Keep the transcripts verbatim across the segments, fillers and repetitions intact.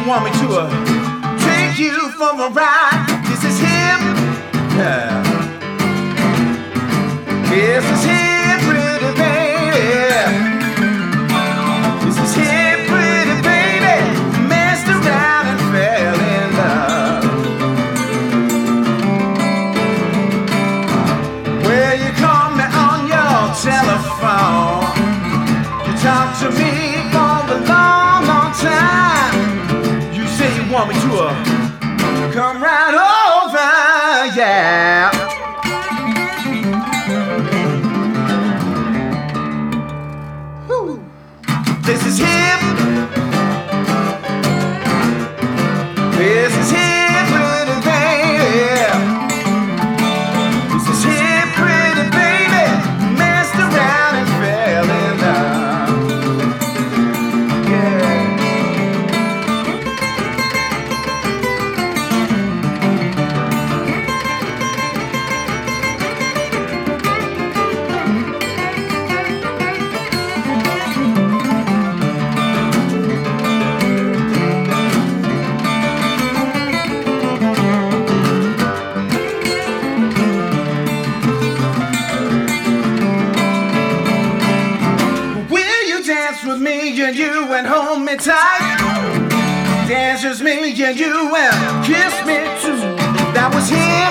want me to uh, take you for a ride? This is him. Yeah. This is him, pretty baby. This is him, pretty baby. Messed around and fell in love. Well, you call me on your telephone. You talk to me for a long, long time. You say you want me to uh, come right over, yeah. Woo. This is him. This is him, pretty baby. This is him, pretty baby. Messed around and fell in love. Yeah. Dance with me and you and hold me tight. Dance with me and you and kiss me too. That was him.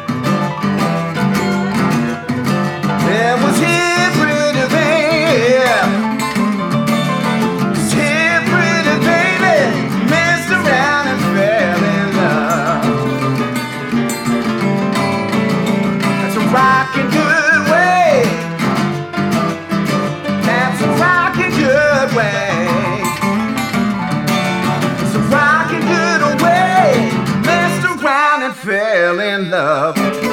That was him, pretty baby. It's him, pretty baby. Messed around and fell in love. That's a rockin' good way. That's a rockin' good way. It's a rockin' good way. Messed around and fell in love.